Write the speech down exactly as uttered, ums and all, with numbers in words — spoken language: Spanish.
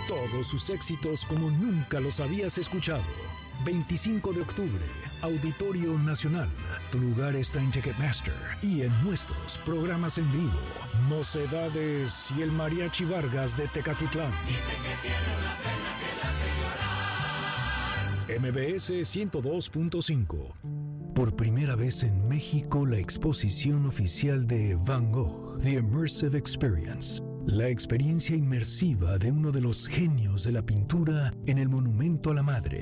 Todos sus éxitos como nunca los habías escuchado. veinticinco de octubre, Auditorio Nacional. Tu lugar está en Ticketmaster y en nuestros programas en vivo. Mocedades y el Mariachi Vargas de Tecatitlán. Dicen que tiene una pena que la hace llorar. M B S ciento dos punto cinco. Por primera vez en México, la exposición oficial de Van Gogh, The Immersive Experience. La experiencia inmersiva de uno de los genios de la pintura en el Monumento a la Madre.